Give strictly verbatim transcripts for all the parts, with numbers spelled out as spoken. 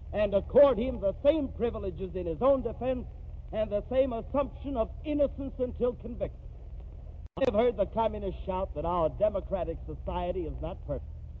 and accord him the same privileges in his own defense and the same assumption of innocence until convicted. I have heard the communists shout that our democratic society is not perfect.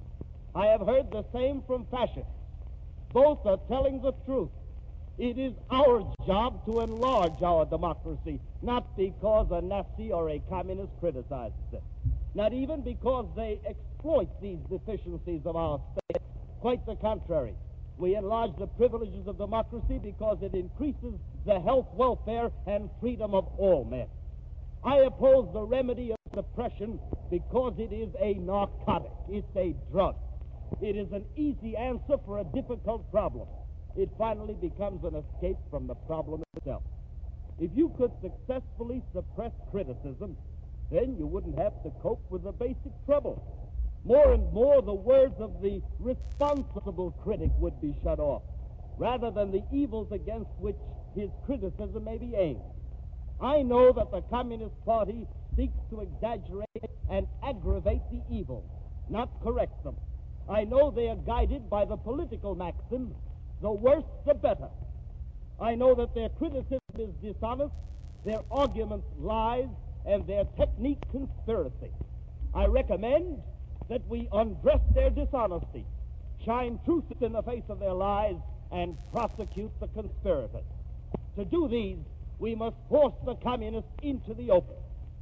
I have heard the same from fascists. Both are telling the truth. It is our job to enlarge our democracy, not because a Nazi or a communist criticizes it, not even because they exploit these deficiencies of our state. Quite the contrary. We enlarge the privileges of democracy because it increases the health, welfare, and freedom of all men. I oppose the remedy of suppression because it is a narcotic. It's a drug. It is an easy answer for a difficult problem. It finally becomes an escape from the problem itself. If you could successfully suppress criticism, then you wouldn't have to cope with the basic trouble. More and more, the words of the responsible critic would be shut off, rather than the evils against which his criticism may be aimed. I know that the Communist Party seeks to exaggerate and aggravate the evils, not correct them. I know they are guided by the political maxim, the worse the better. I know that their criticism is dishonest, their arguments lies, and their technique conspiracy. I recommend that we undress their dishonesty, shine truth in the face of their lies, and prosecute the conspirators. To do these, we must force the communist into the open,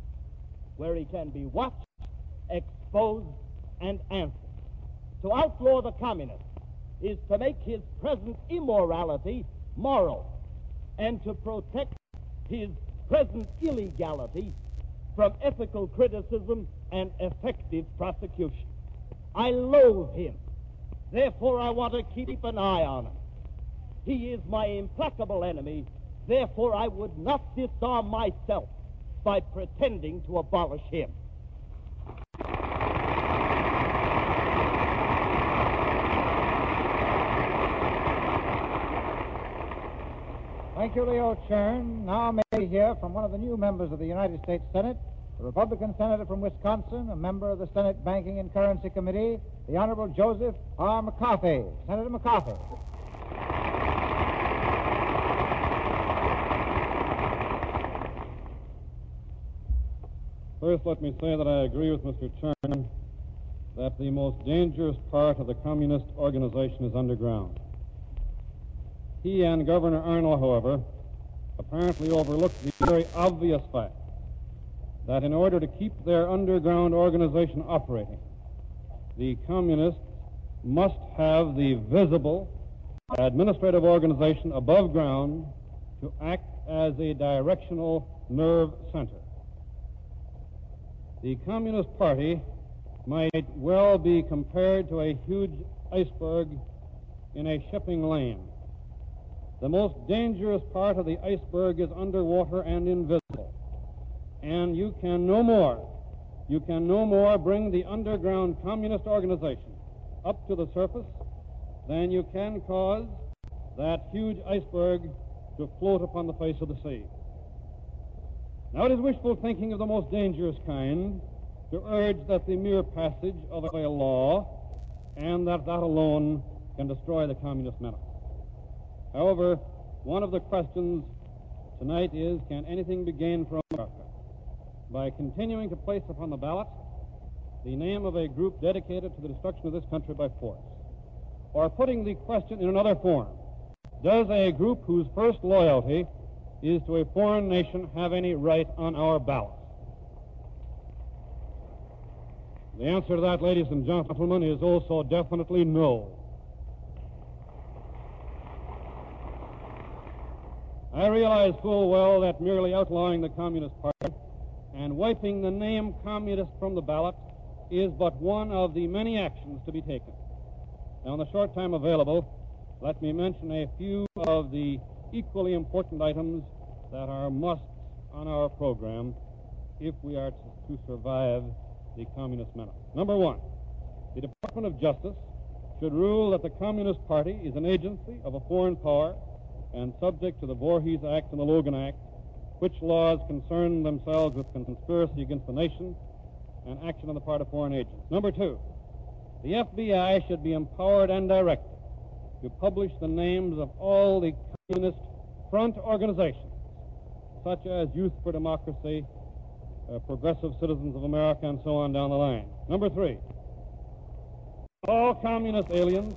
where he can be watched, exposed, and answered. To outlaw the communist is to make his present immorality moral, and to protect his present illegality from ethical criticism and effective prosecution. I loathe him. Therefore, I want to keep an eye on him. He is my implacable enemy. Therefore, I would not disarm myself by pretending to abolish him. Thank you, Leo Chern. Now may we hear from one of the new members of the United States Senate, the Republican senator from Wisconsin, a member of the Senate Banking and Currency Committee, the Honorable Joseph R. McCarthy. Senator McCarthy. First, let me say that I agree with Mister Chern that the most dangerous part of the communist organization is underground. He and Governor Arnold, however, apparently overlooked the very obvious fact that in order to keep their underground organization operating, the communists must have the visible administrative organization above ground to act as a directional nerve center. The Communist Party might well be compared to a huge iceberg in a shipping lane. The most dangerous part of the iceberg is underwater and invisible. And you can no more, you can no more bring the underground communist organization up to the surface than you can cause that huge iceberg to float upon the face of the sea. Now, it is wishful thinking of the most dangerous kind to urge that the mere passage of a law and that that alone can destroy the communist menace. However, one of the questions tonight is, can anything be gained for America by continuing to place upon the ballot the name of a group dedicated to the destruction of this country by force? Or putting the question in another form, does a group whose first loyalty is to a foreign nation have any right on our ballot? The answer to that, ladies and gentlemen, is also definitely no. I realize full well that merely outlawing the Communist Party and wiping the name communist from the ballot is but one of the many actions to be taken. Now, in the short time available, let me mention a few of the equally important items that are musts on our program if we are to, to survive the communist menace. Number one, the Department of Justice should rule that the Communist Party is an agency of a foreign power and subject to the Voorhees Act and the Logan Act, which laws concern themselves with conspiracy against the nation and action on the part of foreign agents. Number two, the F B I should be empowered and directed to publish the names of all the communist front organizations, such as Youth for Democracy, uh, Progressive Citizens of America, and so on down the line. Number three, all communist aliens,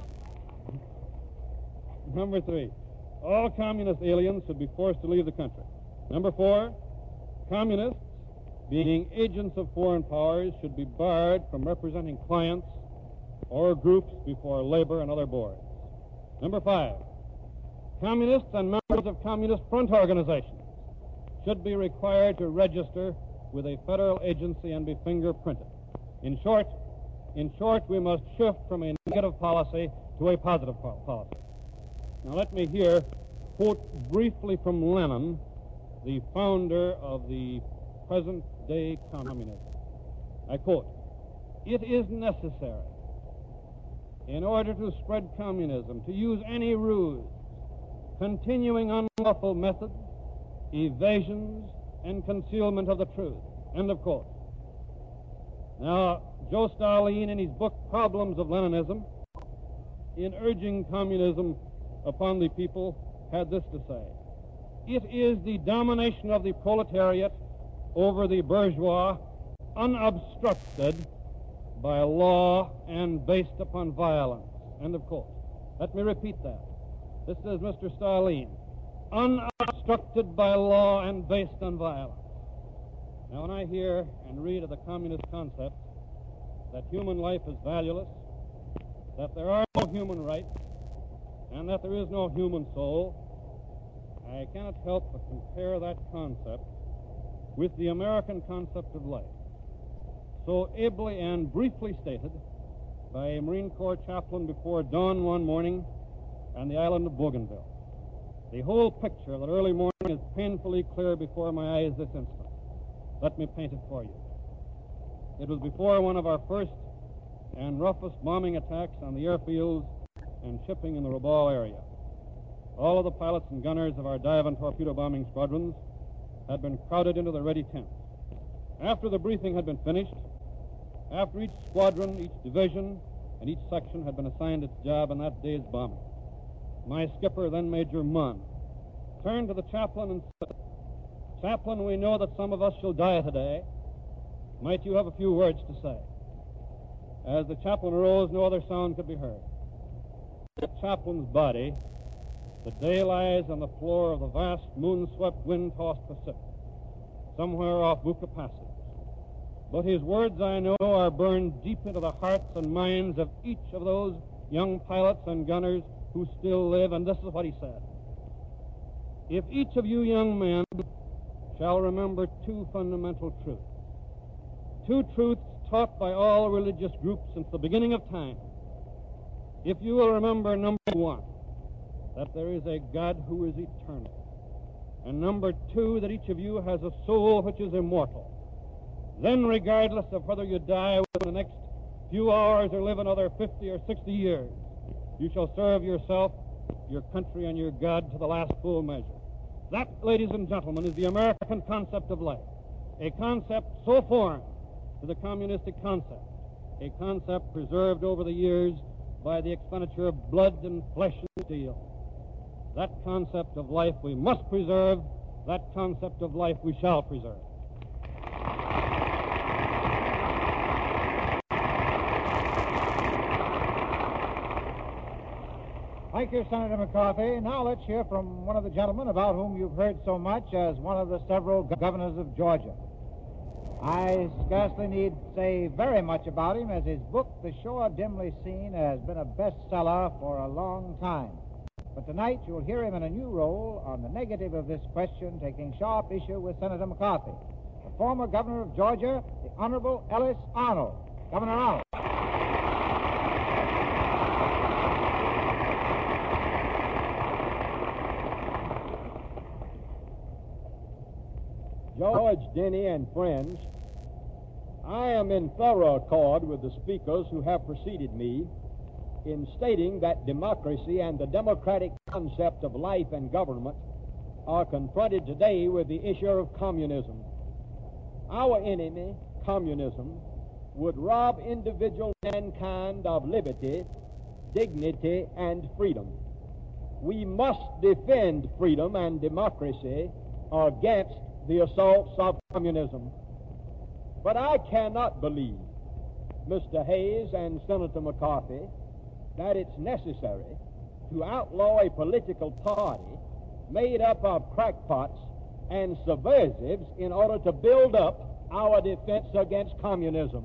number three, all communist aliens should be forced to leave the country. Number four, communists, being agents of foreign powers, should be barred from representing clients or groups before labor and other boards. Number five, communists and members of communist front organizations should be required to register with a federal agency and be fingerprinted. In short, in short, we must shift from a negative policy to a positive po- policy. Now let me here quote briefly from Lenin, the founder of the present-day communism. I quote, "It is necessary, in order to spread communism, to use any ruse, continuing unlawful methods, evasions, and concealment of the truth." End of quote. Now, Joe Stalin, in his book Problems of Leninism, in urging communism upon the people, had this to say: "It is the domination of the proletariat over the bourgeois, unobstructed by law and based upon violence." End of quote. Let me repeat that. This is Mister Stalin. Unobstructed by law and based on violence. Now, when I hear and read of the communist concept that human life is valueless, that there are no human rights, and that there is no human soul, I cannot help but compare that concept with the American concept of life, so ably and briefly stated by a Marine Corps chaplain before dawn one morning on the island of Bougainville. The whole picture of that early morning is painfully clear before my eyes this instant. Let me paint it for you. It was before one of our first and roughest bombing attacks on the airfields and shipping in the Rabaul area. All of the pilots and gunners of our dive and torpedo bombing squadrons had been crowded into the ready tents. After the briefing had been finished, after each squadron, each division, and each section had been assigned its job in that day's bombing, my skipper, then Major Munn, turned to the chaplain and said, "Chaplain, we know that some of us shall die today. Might you have a few words to say?" As the chaplain arose, no other sound could be heard. The chaplain's body, today lies on the floor of the vast, moon-swept, wind-tossed Pacific, somewhere off Buca Passage. But his words, I know, are burned deep into the hearts and minds of each of those young pilots and gunners who still live, and this is what he said: "If each of you young men shall remember two fundamental truths, two truths taught by all religious groups since the beginning of time. If you will remember, number one, that there is a God who is eternal, and number two, that each of you has a soul which is immortal, then regardless of whether you die within the next few hours or live another fifty or sixty years, you shall serve yourself, your country, and your God to the last full measure." That, ladies and gentlemen, is the American concept of life, a concept so foreign to the communistic concept, a concept preserved over the years by the expenditure of blood and flesh and steel. That concept of life we must preserve. That concept of life we shall preserve. Thank you, Senator McCarthy. Now let's hear from one of the gentlemen about whom you've heard so much as one of the several governors of Georgia. I scarcely need say very much about him, as his book, The Shore Dimly Seen, has been a bestseller for a long time. But tonight you'll hear him in a new role on the negative of this question, taking sharp issue with Senator McCarthy. The former governor of Georgia, the Honorable Ellis Arnold. Governor Arnold. George, Denny, and friends, I am in thorough accord with the speakers who have preceded me in stating that democracy and the democratic concept of life and government are confronted today with the issue of communism. Our enemy, communism, would rob individual mankind of liberty, dignity and freedom. We must defend freedom and democracy against the assaults of communism. But I cannot believe, Mister Hayes and Senator McCarthy, that it's necessary to outlaw a political party made up of crackpots and subversives in order to build up our defense against communism.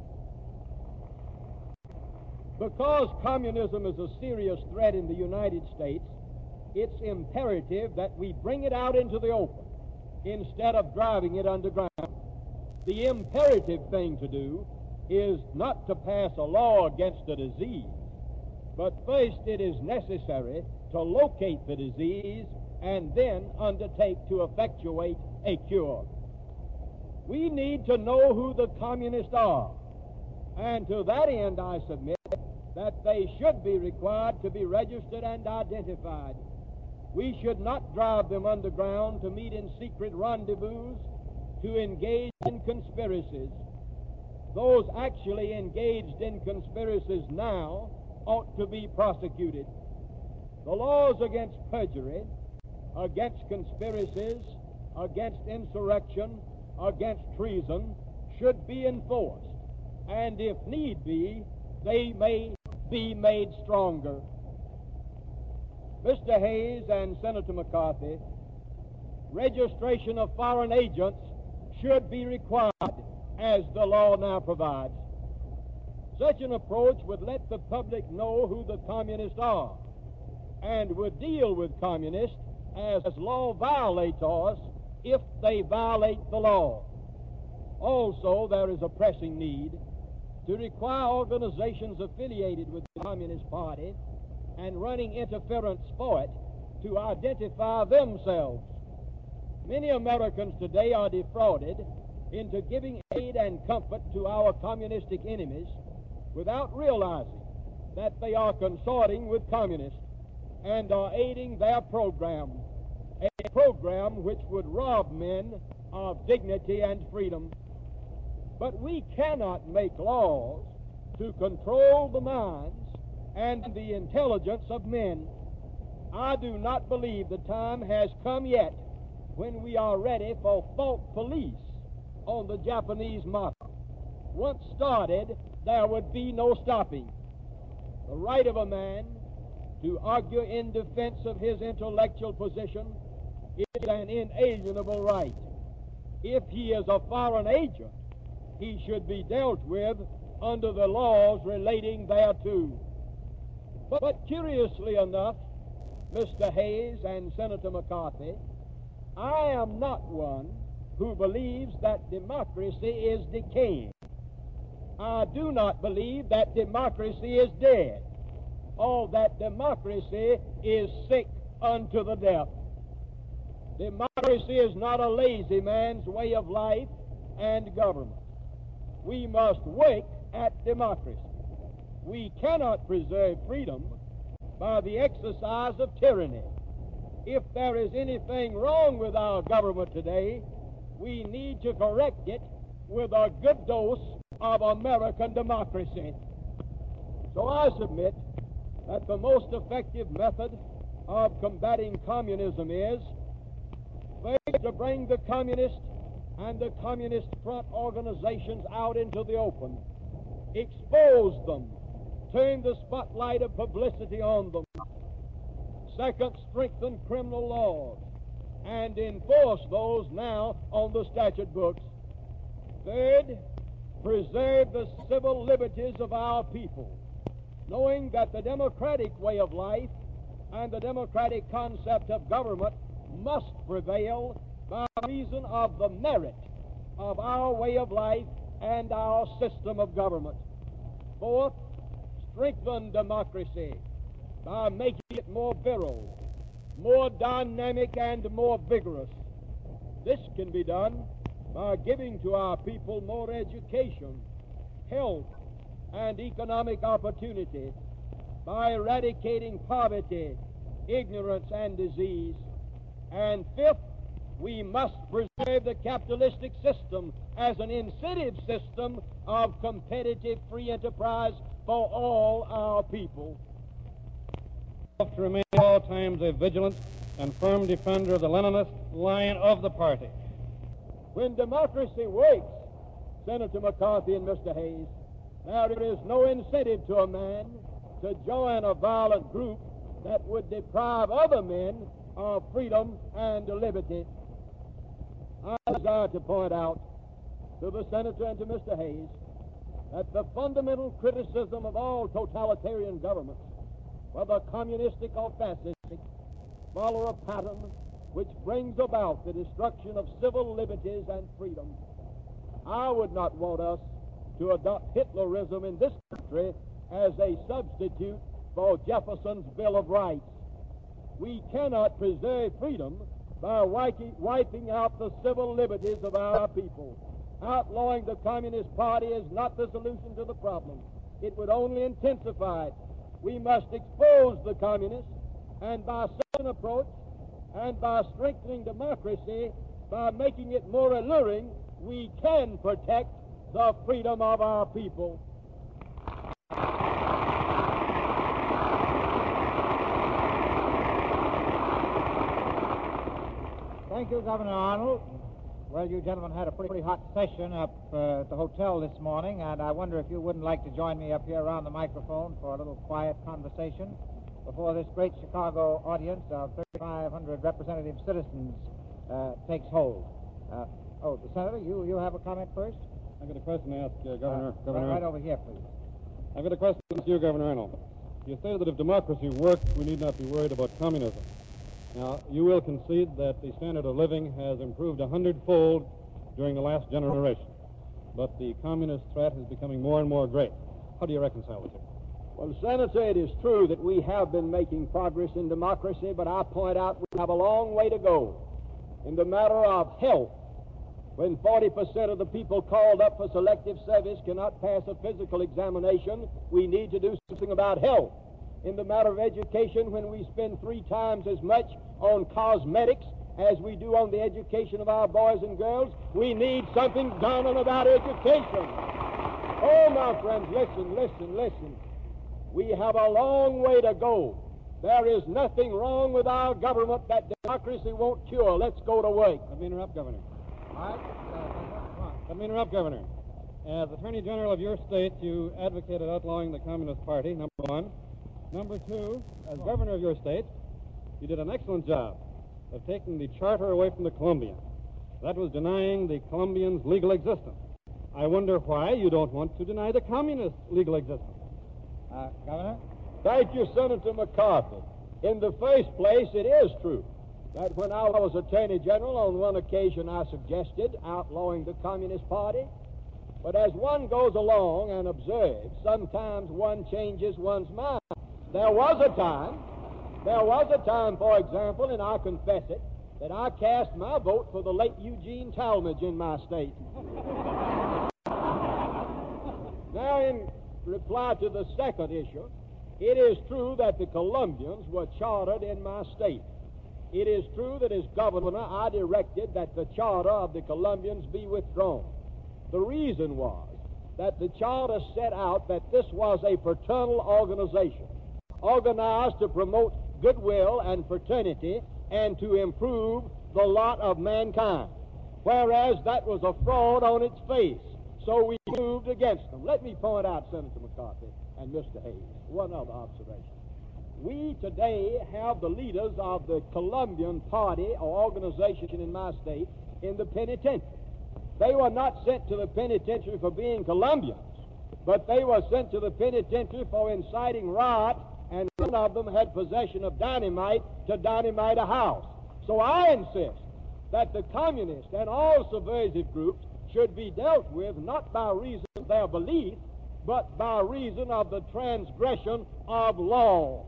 Because communism is a serious threat in the United States, it's imperative that we bring it out into the open instead of driving it underground. The imperative thing to do is not to pass a law against the disease, but first it is necessary to locate the disease and then undertake to effectuate a cure. We need to know who the communists are, and to that end I submit that they should be required to be registered and identified. We should not drive them underground to meet in secret rendezvous, to engage in conspiracies. Those actually engaged in conspiracies now ought to be prosecuted. The laws against perjury, against conspiracies, against insurrection, against treason should be enforced, and if need be, they may be made stronger. Mister Hayes and Senator McCarthy, registration of foreign agents should be required as the law now provides. Such an approach would let the public know who the communists are and would deal with communists as law violators if they violate the law. Also, there is a pressing need to require organizations affiliated with the Communist Party and running interference for it to identify themselves. Many Americans today are defrauded into giving aid and comfort to our communistic enemies without realizing that they are consorting with communists and are aiding their program, a program which would rob men of dignity and freedom. But we cannot make laws to control the minds and the intelligence of men. I do not believe the time has come yet when we are ready for thought police on the Japanese model. Once started, there would be no stopping. The right of a man to argue in defense of his intellectual position is an inalienable right. If he is a foreign agent, he should be dealt with under the laws relating thereto. But, but curiously enough, Mister Hayes and Senator McCarthy, I am not one who believes that democracy is decaying. I do not believe that democracy is dead, or that democracy is sick unto the death. Democracy is not a lazy man's way of life and government. We must work at democracy. We cannot preserve freedom by the exercise of tyranny. If there is anything wrong with our government today, we need to correct it with a good dose of American democracy. So I submit that the most effective method of combating communism is first to bring the communist and the communist front organizations out into the open, expose them, turn the spotlight of publicity on them. Second, strengthen criminal laws and enforce those now on the statute books. Third, preserve the civil liberties of our people, knowing that the democratic way of life and the democratic concept of government must prevail by reason of the merit of our way of life and our system of government. Fourth, strengthen democracy by making it more virile, more dynamic, and more vigorous. This can be done by giving to our people more education, health, and economic opportunity, by eradicating poverty, ignorance, and disease. And fifth, we must preserve the capitalistic system as an incentive system of competitive free enterprise for all our people. to remain at all times a vigilant and firm defender of the Leninist line of the party. When democracy wakes, Senator McCarthy and Mister Hayes, there is no incentive to a man to join a violent group that would deprive other men of freedom and liberty. I desire to point out to the Senator and to Mister Hayes that the fundamental criticism of all totalitarian governments, whether communistic or fascistic, follow a pattern which brings about the destruction of civil liberties and freedom. I would not want us to adopt Hitlerism in this country as a substitute for Jefferson's Bill of Rights. We cannot preserve freedom by wiping out the civil liberties of our people. Outlawing the Communist Party is not the solution to the problem. It would only intensify it. We must expose the communists, and by such an approach, and by strengthening democracy, by making it more alluring, we can protect the freedom of our people. Thank you, Governor Arnold. Well, you gentlemen had a pretty hot session up uh, at the hotel this morning, and I wonder if you wouldn't like to join me up here around the microphone for a little quiet conversation before this great Chicago audience of thirty-five hundred representative citizens uh, takes hold. Uh, oh, the Senator, you, you have a comment first? I've got a question to ask, uh, Governor. Uh, Governor. Right over here, please. I've got a question to you, Governor Arnold. You stated that if democracy works, we need not be worried about communism. Now, you will concede that the standard of living has improved a hundredfold during the last generation, but the communist threat is becoming more and more great. How do you reconcile the two? Well, Senator, it is true that we have been making progress in democracy, but I point out we have a long way to go. In the matter of health, when forty percent of the people called up for selective service cannot pass a physical examination, we need to do something about health. In the matter of education, when we spend three times as much on cosmetics as we do on the education of our boys and girls, we need something done about education. Oh, my friends, listen, listen, listen. We have a long way to go. There is nothing wrong with our government that democracy won't cure. Let's go to work. Let me interrupt, Governor. All right. Uh, come on. Let me interrupt, Governor. As Attorney General of your state, you advocated outlawing the Communist Party, number one. Number two, as governor of your state, you did an excellent job of taking the charter away from the Colombians. That was denying the Colombians legal existence. I wonder why you don't want to deny the communists legal existence. Uh, Governor? Thank you, Senator McCarthy. In the first place, it is true that when I was Attorney General, on one occasion I suggested outlawing the Communist Party. But as one goes along and observes, sometimes one changes one's mind. There was a time, there was a time, for example, and I confess it, that I cast my vote for the late Eugene Talmadge in my state. Now, in reply to the second issue, it is true that the Colombians were chartered in my state. It is true that as governor, I directed that the charter of the Colombians be withdrawn. The reason was that the charter set out that this was a fraternal organization, organized to promote goodwill and fraternity and to improve the lot of mankind, whereas that was a fraud on its face. So we moved against them. Let me point out, Senator McCarthy and Mister Hayes, one other observation. We today have the leaders of the Colombian party or organization in my state in the penitentiary. They were not sent to the penitentiary for being Colombians, but they were sent to the penitentiary for inciting riot, and one of them had possession of dynamite to dynamite a house. So I insist that the communists and all subversive groups should be dealt with not by reason of their belief, but by reason of the transgression of law.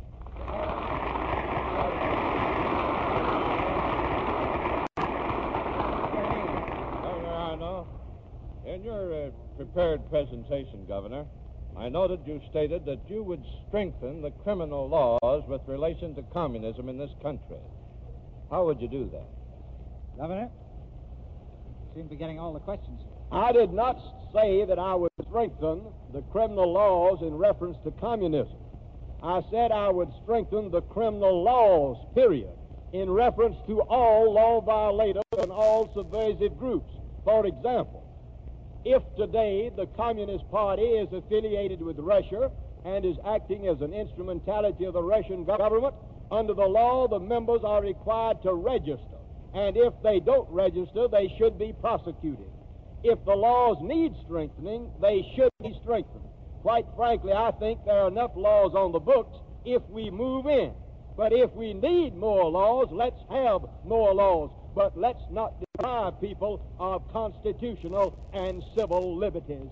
Governor Arnold, in your uh, prepared presentation, Governor, I noted you stated that you would strengthen the criminal laws with relation to communism in this country. How would you do that? Governor? Seem to be getting all the questions. I did not say that I would strengthen the criminal laws in reference to communism. I said I would strengthen the criminal laws, period, in reference to all law violators and all subversive groups. For example, if today the Communist Party is affiliated with Russia and is acting as an instrumentality of the Russian government, under the law, the members are required to register. And if they don't register, they should be prosecuted. If the laws need strengthening, they should be strengthened. Quite frankly, I think there are enough laws on the books if we move in. But if we need more laws, let's have more laws. But let's not deprive people of constitutional and civil liberties.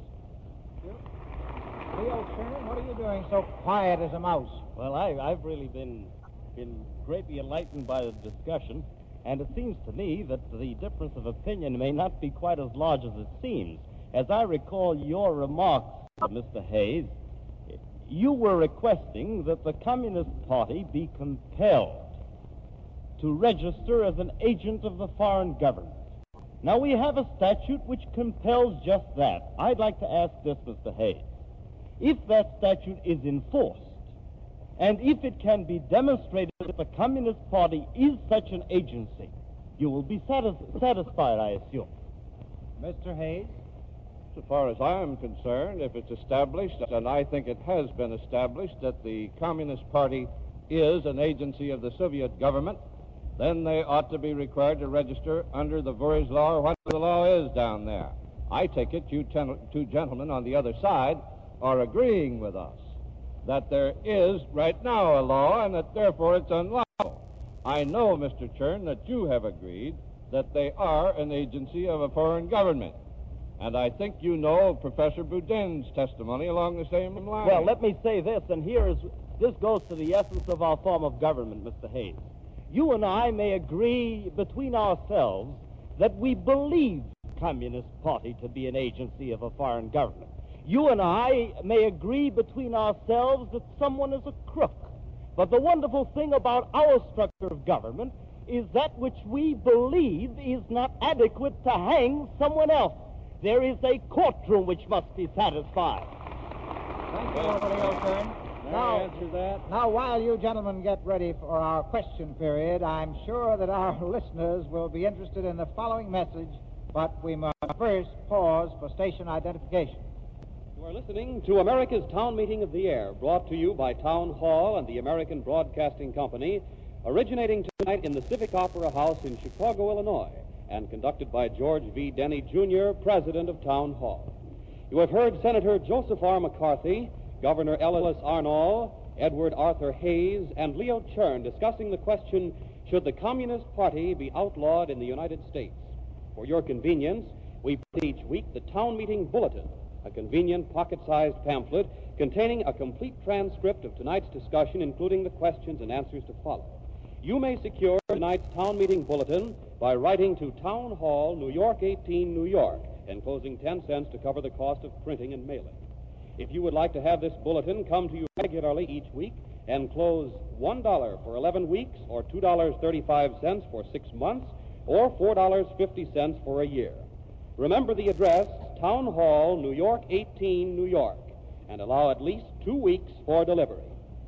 Leo Sherman, what are you doing so quiet as a mouse? Well, I, I've really been, been greatly enlightened by the discussion, and it seems to me that the difference of opinion may not be quite as large as it seems. As I recall your remarks, Mister Hayes, you were requesting that the Communist Party be compelled to register as an agent of the foreign government. Now, we have a statute which compels just that. I'd like to ask this, Mister Hayes. If that statute is enforced, and if it can be demonstrated that the Communist Party is such an agency, you will be satis- satisfied, I assume. Mister Hayes? So far as I am concerned, if it's established, and I think it has been established, that the Communist Party is an agency of the Soviet government, then they ought to be required to register under the Vorish law or what the law is down there. I take it you ten- two gentlemen on the other side are agreeing with us that there is right now a law and that therefore it's unlawful. I know, Mister Chern, that you have agreed that they are an agency of a foreign government. And I think you know Professor Boudin's testimony along the same line. Well, let me say this, and here is, this goes to the essence of our form of government, Mister Hayes. You and I may agree between ourselves that we believe the Communist Party to be an agency of a foreign government. You and I may agree between ourselves that someone is a crook. But the wonderful thing about our structure of government is that which we believe is not adequate to hang someone else. There is a courtroom which must be satisfied. Thank you, Leo Sherman. May Now, I answer that? now, while you gentlemen get ready for our question period, I'm sure that our listeners will be interested in the following message, but we must first pause for station identification. You are listening to America's Town Meeting of the Air, brought to you by Town Hall and the American Broadcasting Company, originating tonight in the Civic Opera House in Chicago, Illinois, and conducted by George V. Denny, Junior, President of Town Hall. You have heard Senator Joseph R. McCarthy, Governor Ellis Arnall, Edward Arthur Hayes, and Leo Chern discussing the question, should the Communist Party be outlawed in the United States? For your convenience, we print each week the Town Meeting Bulletin, a convenient pocket-sized pamphlet containing a complete transcript of tonight's discussion, including the questions and answers to follow. You may secure tonight's Town Meeting Bulletin by writing to Town Hall, New York eighteen, New York, enclosing ten cents to cover the cost of printing and mailing. If you would like to have this bulletin come to you regularly each week, enclose one dollar for eleven weeks, or two dollars and thirty-five cents for six months, or four dollars and fifty cents for a year. Remember the address, Town Hall, New York eighteen, New York, and allow at least two weeks for delivery.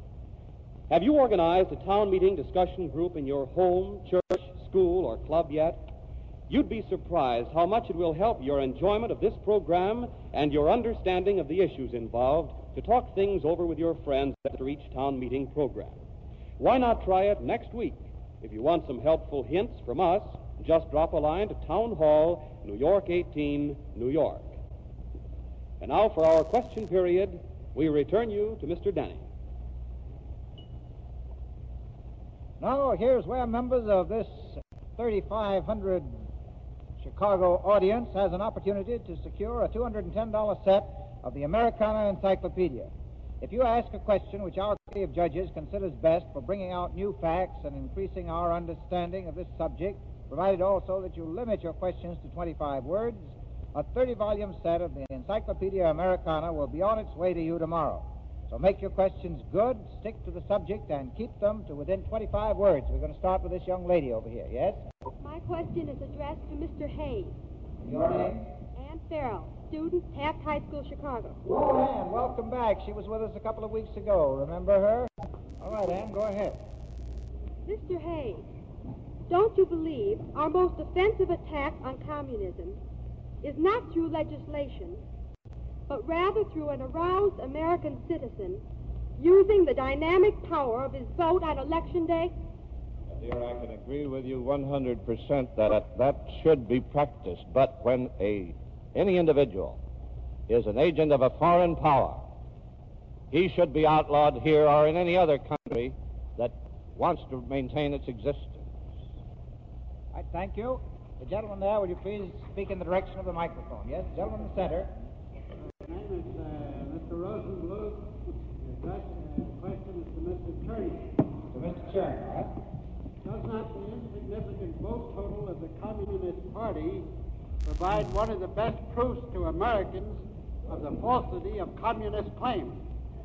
Have you organized a town meeting discussion group in your home, church, school, or club yet? You'd be surprised how much it will help your enjoyment of this program and your understanding of the issues involved to talk things over with your friends after each town meeting program. Why not try it next week? If you want some helpful hints from us, just drop a line to Town Hall, New York eighteen, New York. And now for our question period, we return you to Mister Denny. Now, here's where members of this thirty-five hundred Chicago audience has an opportunity to secure a two hundred ten dollars set of the Americana Encyclopedia. If you ask a question which our committee of judges considers best for bringing out new facts and increasing our understanding of this subject, provided also that you limit your questions to twenty-five words, a thirty-volume set of the Encyclopedia Americana will be on its way to you tomorrow. So make your questions good, stick to the subject, and keep them to within twenty-five words. We're going to start with this young lady over here, yes? My question is addressed to Mister Hayes. Your name? Ann Farrell. student, Taft High School, Chicago. Oh, Ann, welcome back. She was with us a couple of weeks ago. Remember her? All right, Ann, go ahead. Mister Hayes, don't you believe our most offensive attack on communism is not through legislation, but rather through an aroused American citizen using the dynamic power of his vote on Election Day? Dear, I can agree with you one hundred percent that that should be practiced. But when a any individual is an agent of a foreign power, he should be outlawed here or in any other country that wants to maintain its existence. All right, thank you. The gentleman there, will you please speak in the direction of the microphone? Yes, the gentleman in the center. My name is uh, Mister Rosenbluth. The question is to Mister Cherney. To Mister Cherney, all right? Does not the insignificant vote total of the Communist Party provide one of the best proofs to Americans of the falsity of communist claims?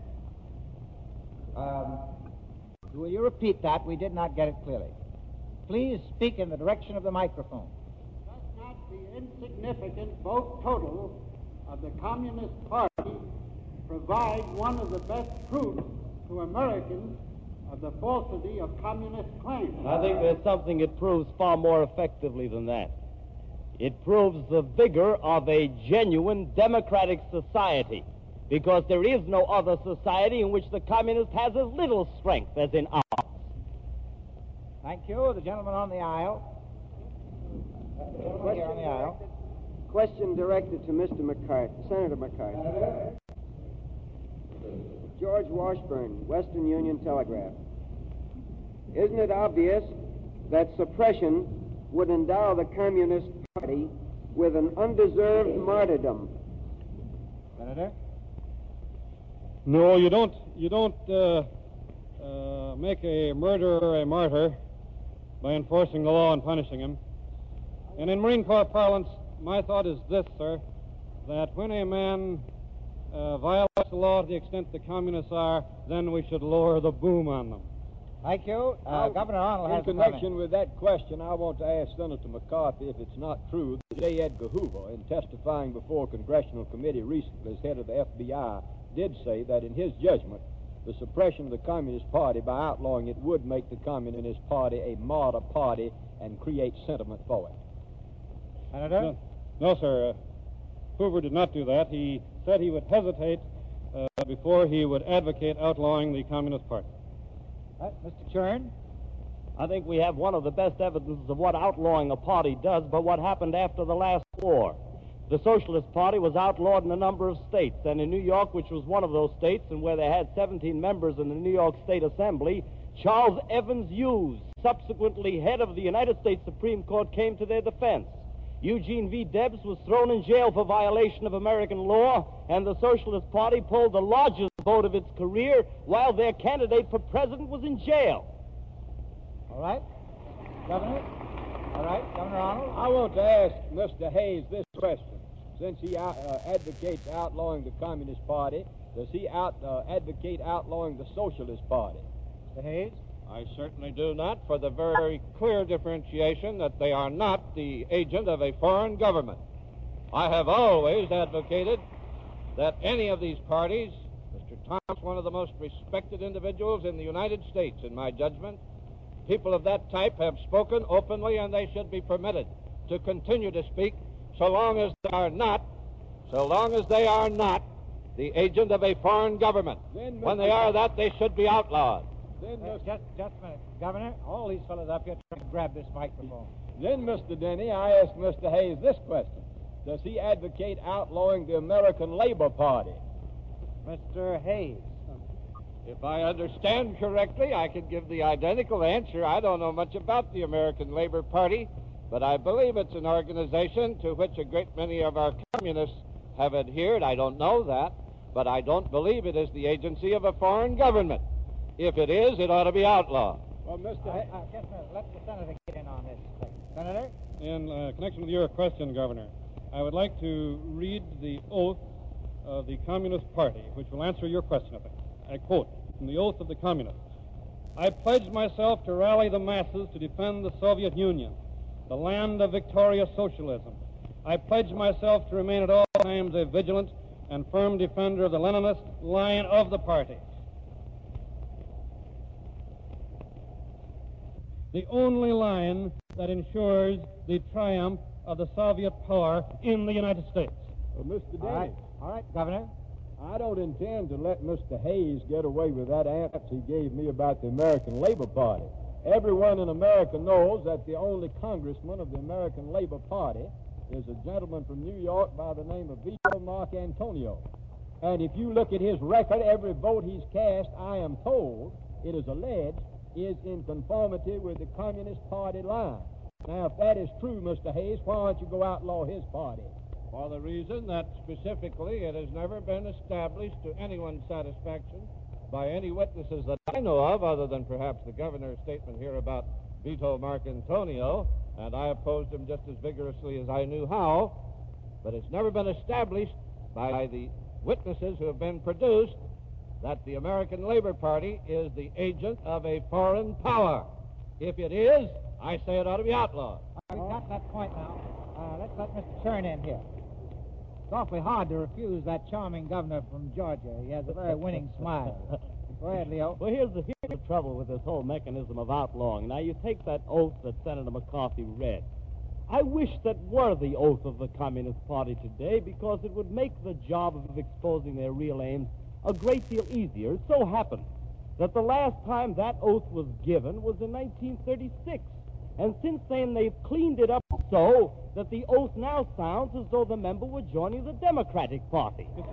Um, will you repeat that? We did not get it clearly. Please speak in the direction of the microphone. Does not the insignificant vote total of the Communist Party provide one of the best proofs to Americans of the falsity of communist claims? I think there's something it proves far more effectively than that. It proves the vigor of a genuine democratic society, because there is no other society in which the communist has as little strength as in ours. Thank you. The gentleman on the aisle. The gentleman here on the aisle. Question directed to Mister McCarthy, Senator McCarthy. George Washburn, Western Union Telegraph. Isn't it obvious that suppression would endow the Communist Party with an undeserved martyrdom? Senator? No, you don't. You don't uh, uh, make a murderer a martyr by enforcing the law and punishing him. And in Marine Corps parlance, my thought is this, sir, that when a man uh, violates the law to the extent the communists are, then we should lower the boom on them. Thank you. Uh, Governor Arnold has In connection with that question, I want to ask Senator McCarthy if it's not true that J. Edgar Hoover, in testifying before a congressional committee recently as head of the F B I, did say that in his judgment, the suppression of the Communist Party by outlawing it would make the Communist Party a martyr party and create sentiment for it. Senator? No, no sir. Uh, Hoover did not do that. He said he would hesitate uh, before he would advocate outlawing the Communist Party. Uh, Mister Chern? I think we have one of the best evidences of what outlawing a party does, but what happened after the last war. The Socialist Party was outlawed in a number of states, and in New York, which was one of those states, and where they had seventeen members in the New York State Assembly, Charles Evans Hughes, subsequently head of the United States Supreme Court, came to their defense. Eugene V. Debs was thrown in jail for violation of American law, and the Socialist Party pulled the largest vote of its career while their candidate for president was in jail. All right. Governor? All right. Governor Arnold? I want to ask Mister Hayes this question. Since he out, uh, advocates outlawing the Communist Party, does he out, uh, advocate outlawing the Socialist Party? Mister Hayes? I certainly do not, for the very clear differentiation that they are not the agent of a foreign government. I have always advocated that any of these parties, Mister Thomas, one of the most respected individuals in the United States, in my judgment, people of that type have spoken openly, and they should be permitted to continue to speak so long as they are not, so long as they are not the agent of a foreign government. Then, when they are that, they should be outlawed. Then, Uh, just, just a minute. Governor, all these fellows up here trying to grab this microphone. Then, Mister Denny, I ask Mister Hayes this question. Does he advocate outlawing the American Labor Party? Mister Hayes? If I understand correctly, I can give the identical answer. I don't know much about the American Labor Party, but I believe it's an organization to which a great many of our communists have adhered. I don't know that, but I don't believe it is the agency of a foreign government. If it is, it ought to be outlawed. Well, Mister Uh, Hayes... uh, just a minute. Let the senator get in on this. Senator? In uh, connection with your question, Governor, I would like to read the oath of the Communist Party, which will answer your question, I think. I quote from the oath of the Communists. I pledge myself to rally the masses to defend the Soviet Union, the land of victorious socialism. I pledge myself to remain at all times a vigilant and firm defender of the Leninist line of the party. The only line that ensures the triumph of the Soviet power in the United States. Well, Mister All right, Dennis, all right, Governor. I don't intend to let Mister Hayes get away with that answer he gave me about the American Labor Party. Everyone in America knows that the only congressman of the American Labor Party is a gentleman from New York by the name of Vito Marcantonio. And if you look at his record, every vote he's cast, I am told, it is alleged, is in conformity with the Communist Party line. Now, if that is true, Mister Hayes, why don't you go outlaw his party? For the reason that specifically it has never been established to anyone's satisfaction by any witnesses that I know of, other than perhaps the governor's statement here about Vito Marcantonio, and I opposed him just as vigorously as I knew how, but it's never been established by the witnesses who have been produced that the American Labor Party is the agent of a foreign power. If it is, I say it ought to be outlawed. We've got that point now. Uh, let's let Mister Chern in here. It's awfully hard to refuse that charming governor from Georgia. He has a very winning smile. Go ahead, Leo. Well, here's the, here's the trouble with this whole mechanism of outlawing. Now, you take that oath that Senator McCarthy read. I wish that were the oath of the Communist Party today, because it would make the job of exposing their real aims a great deal easier. It so happened that the last time that oath was given was in nineteen thirty-six. And since then, they've cleaned it up so that the oath now sounds as though the member were joining the Democratic Party. All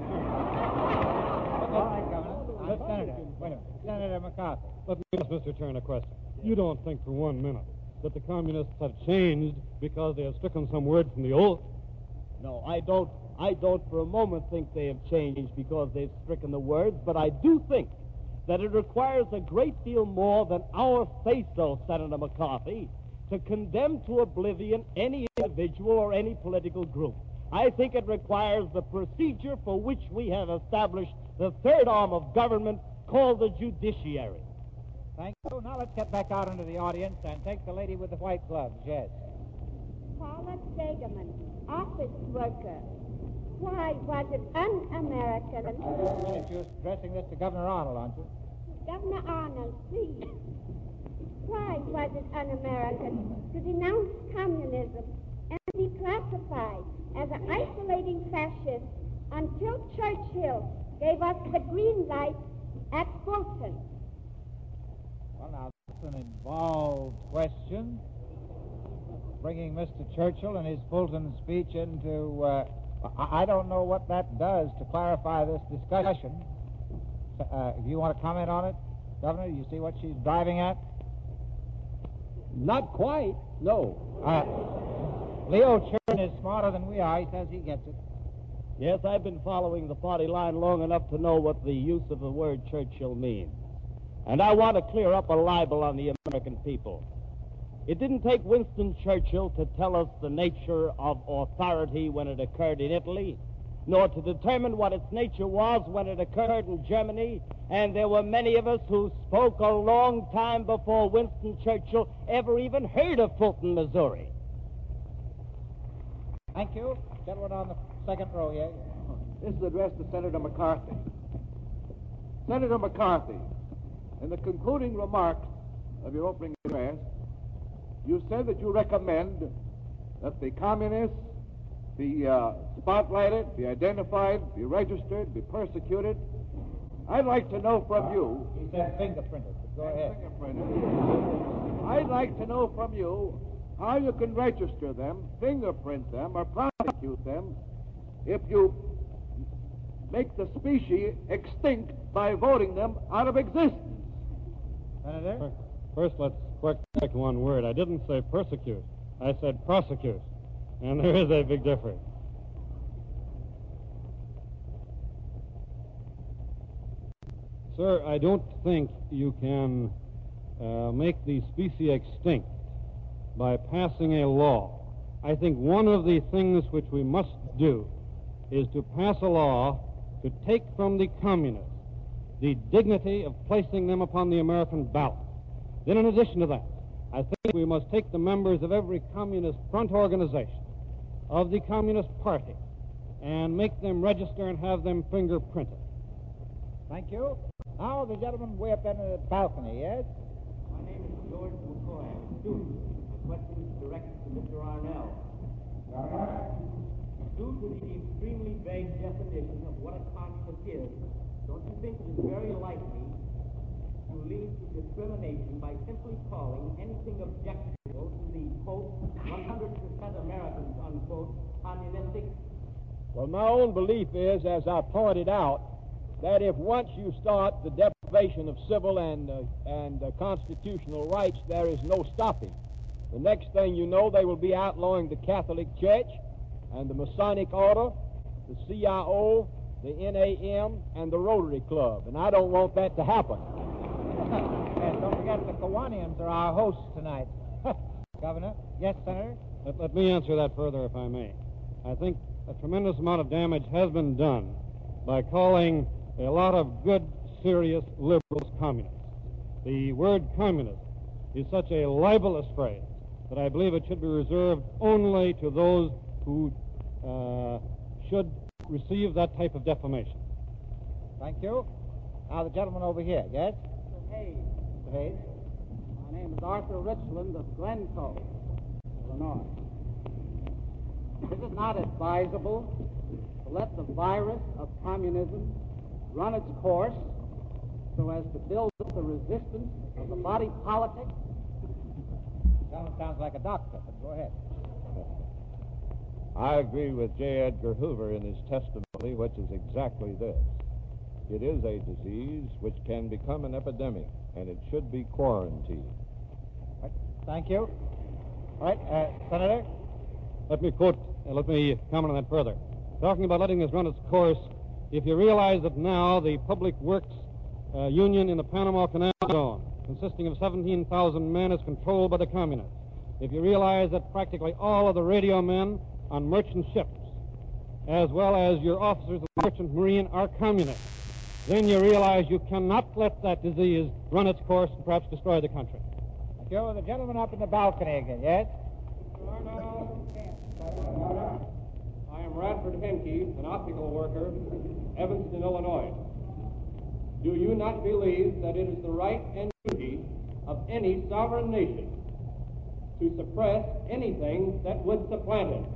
right, Governor. Uh, Senator, wait a minute. Senator McCarthy. Let me ask Mister Chern a question. You don't think for one minute that the communists have changed because they have stricken some word from the oath? No, I don't. I don't for a moment think they have changed because they've stricken the words, but I do think that it requires a great deal more than our say-so, Senator McCarthy, to condemn to oblivion any individual or any political group. I think it requires the procedure for which we have established the third arm of government called the judiciary. Thank you. Now let's get back out into the audience and take the lady with the white gloves. Yes. Paula Stegeman, office worker. Why was it un-American? You're addressing this to Governor Arnold, aren't you? Governor Arnold, please. Why was it un-American to denounce communism and be classified as an isolating fascist until Churchill gave us the green light at Fulton? Well, now, that's an involved question. Bringing Mister Churchill and his Fulton speech into, uh, I, I don't know what that does to clarify this discussion. Uh, if you want to comment on it, Governor, you see what she's driving at? Not quite, no. Uh, Leo Chern is smarter than we are. He says he gets it. Yes, I've been following the party line long enough to know what the use of the word Churchill means. And I want to clear up a libel on the American people. It didn't take Winston Churchill to tell us the nature of authority when it occurred in Italy, nor to determine what its nature was when it occurred in Germany, and there were many of us who spoke a long time before Winston Churchill ever even heard of Fulton, Missouri. Thank you. Gentleman on the second row here. This is addressed to Senator McCarthy. Senator McCarthy, in the concluding remarks of your opening address, you said that you recommend that the communists be uh, spotlighted, be identified, be registered, be persecuted. I'd like to know from you... He said fingerprinted, but go ahead. Fingerprinted. I'd like to know from you how you can register them, fingerprint them, or prosecute them if you make the species extinct by voting them out of existence. Senator? First, let's correct one word. I didn't say persecute. I said prosecute. And there is a big difference. Sir, I don't think you can uh, make the species extinct by passing a law. I think one of the things which we must do is to pass a law to take from the communists the dignity of placing them upon the American ballot. Then, in addition to that, I think we must take the members of every communist front organization of the Communist Party and make them register and have them fingerprinted. Thank you. Now the gentleman way up there in the balcony, yes? My name is George McCoy. I'm a student. My question is directed to Mister Arnell. Due to the extremely vague definition of what a communist is, don't you think it is very likely to lead to discrimination by simply calling anything objectionable to the, quote, one hundred percent Americans, unquote, communistic? Well, my own belief is, as I pointed out, that if once you start the deprivation of civil and, uh, and uh, constitutional rights, there is no stopping. The next thing you know, they will be outlawing the Catholic Church and the Masonic Order, the C I O, the N A M, and the Rotary Club, and I don't want that to happen. Yes, don't forget the Kiwanians are our hosts tonight. Governor? Yes, Senator? Let, let me answer that further, if I may. I think a tremendous amount of damage has been done by calling a lot of good, serious liberals communists. The word communism is such a libelous phrase that I believe it should be reserved only to those who uh, should receive that type of defamation. Thank you. Now the gentleman over here, yes? Mister Hayes. Mister Hayes? My name is Arthur Richland of Glencoe, Illinois. Is it not advisable to let the virus of communism run its course so as to build up the resistance of the body politic? Gentleman sounds like a doctor, but go ahead. I agree with J. Edgar Hoover in his testimony, which is exactly this. It is a disease which can become an epidemic, and it should be quarantined. Right. Thank you. All right, uh, Senator? Let me quote, uh, let me comment on that further. Talking about letting this run its course, if you realize that now the Public Works uh, Union in the Panama Canal Zone, consisting of seventeen thousand men, is controlled by the communists. If you realize that practically all of the radio men on merchant ships, as well as your officers of the merchant marine, are communists, then you realize you cannot let that disease run its course and perhaps destroy the country. Thank you. The gentleman up in the balcony again, yes? I am Radford Henke, an optical worker, Evanston, Illinois. Do you not believe that it is the right and duty of any sovereign nation to suppress anything that would supplant it?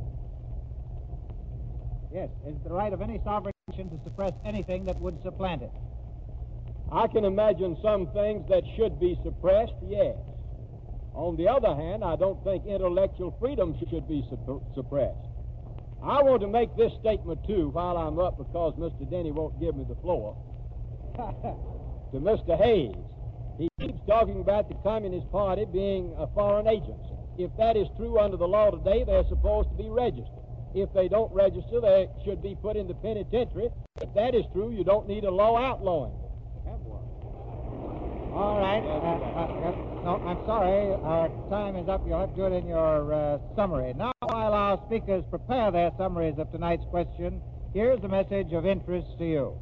Yes, it's the right of any sovereign nation to suppress anything that would supplant it. I can imagine some things that should be suppressed, yes. On the other hand, I don't think intellectual freedom should be supp- suppressed. I want to make this statement, too, while I'm up, because Mister Denny won't give me the floor, to Mister Hayes. He keeps talking about the Communist Party being a foreign agency. If that is true under the law today, they're supposed to be registered. If they don't register, they should be put in the penitentiary. If that is true, you don't need a law outlawing. Have one. All right. Uh, uh, uh, no, I'm sorry. Our time is up. You'll have to do it in your uh, summary. Now, while our speakers prepare their summaries of tonight's question, here's a message of interest to you.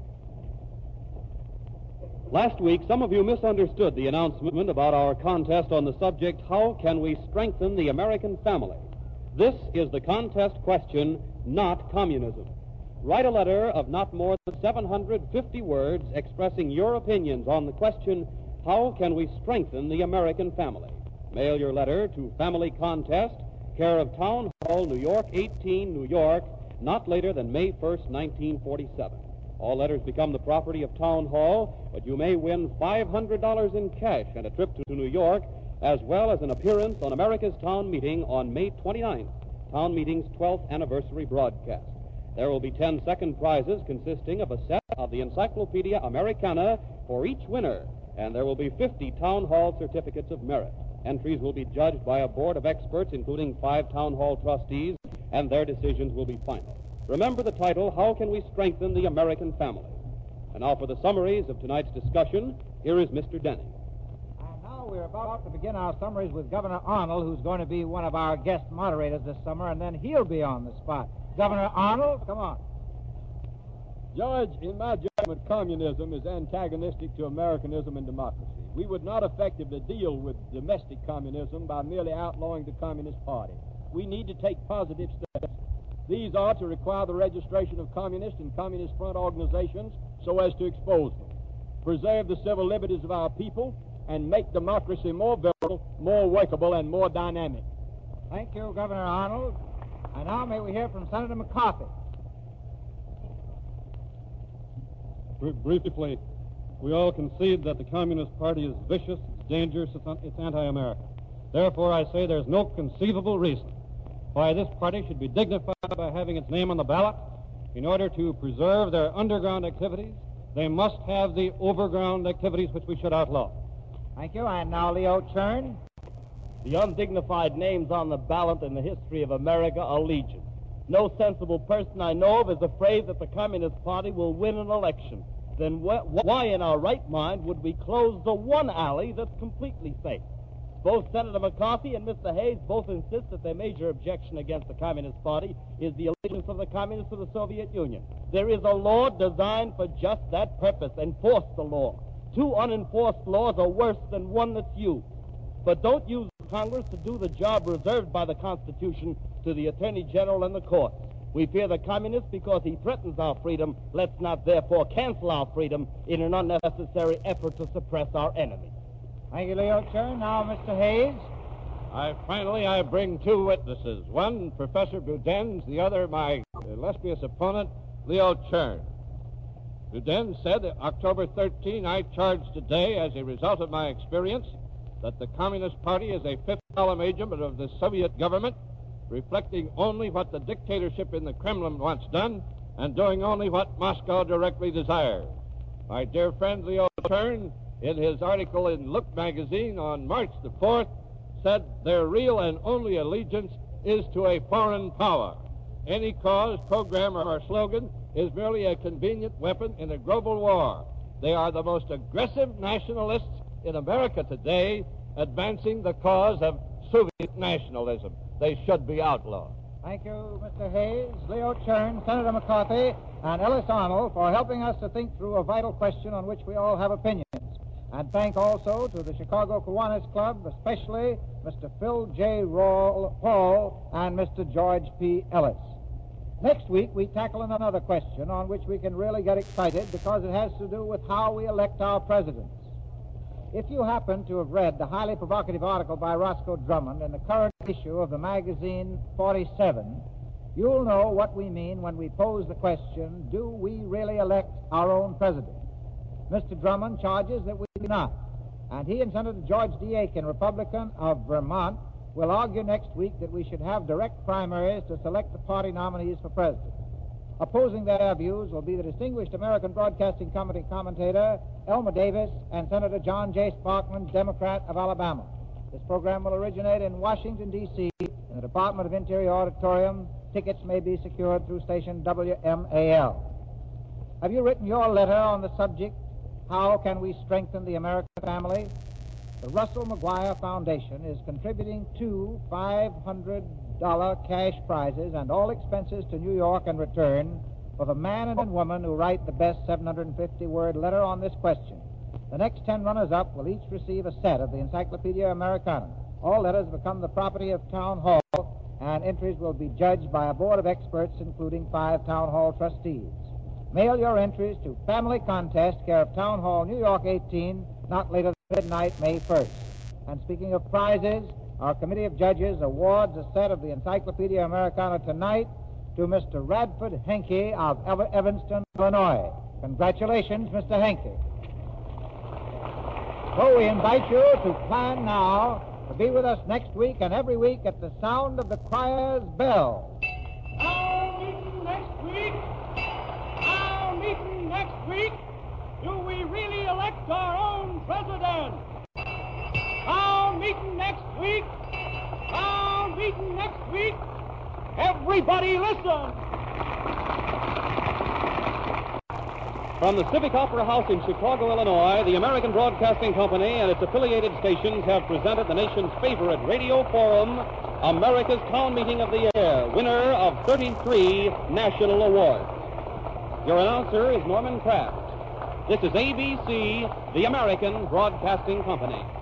Last week, some of you misunderstood the announcement about our contest on the subject, how can we strengthen the American family? This is the contest question, not communism. Write a letter of not more than seven hundred fifty words expressing your opinions on the question, how can we strengthen the American family? Mail your letter to Family Contest, care of Town Hall, New York, eighteen, New York, not later than May first, nineteen forty-seven. All letters become the property of Town Hall, but you may win five hundred dollars in cash and a trip to New York, as well as an appearance on America's Town Meeting on May twenty-ninth, Town Meeting's twelfth anniversary broadcast. There will be ten second prizes consisting of a set of the Encyclopedia Americana for each winner, and there will be fifty Town Hall certificates of merit. Entries will be judged by a board of experts, including five Town Hall trustees, and their decisions will be final. Remember the title, How Can We Strengthen the American Family? And now for the summaries of tonight's discussion, here is Mister Denny. And now we're about to begin our summaries with Governor Arnold, who's going to be one of our guest moderators this summer, and then he'll be on the spot. Governor Arnold, come on. George, in my judgment, communism is antagonistic to Americanism and democracy. We would not effectively deal with domestic communism by merely outlawing the Communist Party. we need to take positive steps. These are to require the registration of communist and communist front organizations so as to expose them, preserve the civil liberties of our people, and make democracy more virile, more workable, and more dynamic. Thank you, Governor Arnold. And now may we hear from Senator McCarthy. Briefly, we all concede that the Communist Party is vicious, it's dangerous, it's, un- it's anti-American. Therefore, I say there's no conceivable reason why this party should be dignified by having its name on the ballot. In order to preserve their underground activities, they must have the overground activities which we should outlaw. Thank you. And now Leo Chern. The undignified names on the ballot in the history of America are legion. No sensible person I know of is afraid that the Communist Party will win an election. Then wh- why in our right mind would we close the one alley that's completely safe? Both Senator McCarthy and Mister Hayes both insist that their major objection against the Communist Party is the allegiance of the Communists to the Soviet Union. There is a law designed for just that purpose. Enforce the law. Two unenforced laws are worse than one that's used. But don't use Congress to do the job reserved by the Constitution to the Attorney General and the courts. We fear the communist because he threatens our freedom. Let's not therefore cancel our freedom in an unnecessary effort to suppress our enemy. Thank you, Leo Chern. Now, Mister Hayes. I finally I bring two witnesses. One, Professor Budens, the other, my illustrious opponent, Leo Chern. Budens said that October thirteenth, I charged today, as a result of my experience, that the Communist Party is a fifth column agent of the Soviet government, reflecting only what the dictatorship in the Kremlin wants done and doing only what Moscow directly desires. My dear friend Leo Chern, in his article in Look magazine on March the fourth, said their real and only allegiance is to a foreign power. Any cause, program, or slogan is merely a convenient weapon in a global war. They are the most aggressive nationalists in America today, advancing the cause of Soviet nationalism. They should be outlawed. Thank you, Mister Hayes, Leo Chern, Senator McCarthy, and Ellis Arnold for helping us to think through a vital question on which we all have opinions. And thank also to the Chicago Kiwanis Club, especially Mister Phil J. Paul and Mister George P. Ellis. Next week, we tackle another question on which we can really get excited because it has to do with how we elect our presidents. If you happen to have read the highly provocative article by Roscoe Drummond in the current issue of the magazine forty-seven, you'll know what we mean when we pose the question, do we really elect our own president? Mister Drummond charges that we do not, and he and Senator George D. Aiken, Republican of Vermont, will argue next week that we should have direct primaries to select the party nominees for president. Opposing their views will be the distinguished American Broadcasting Company commentator Elmer Davis and Senator John J. Sparkman, Democrat of Alabama. This program will originate in Washington, D C in the Department of Interior Auditorium. Tickets may be secured through station W M A L. Have you written your letter on the subject, how can we strengthen the American family? The Russell McGuire Foundation is contributing two five hundred dollars cash prizes and all expenses to New York and return for the man and woman who write the best seven hundred fifty word letter on this question. The next ten runners-up will each receive a set of the Encyclopedia Americana. All letters become the property of Town Hall, and entries will be judged by a board of experts, including five Town Hall trustees. Mail your entries to Family Contest, care of Town Hall, New York eighteen, not later than midnight, May first. And speaking of prizes, our committee of judges awards a set of the Encyclopedia Americana tonight to Mister Radford Henke of Ev- Evanston, Illinois. Congratulations, Mister Henke. So we invite you to plan now to be with us next week and every week at the sound of the crier's bell. Our meeting next week. Our meeting next week. Do we really elect our own president? Our meeting next week. Our meeting next week. Everybody listen. From the Civic Opera House in Chicago, Illinois, the American Broadcasting Company and its affiliated stations have presented the nation's favorite radio forum, America's Town Meeting of the Year, winner of thirty-three national awards. Your announcer is Norman Kraft. This is A B C, the American Broadcasting Company.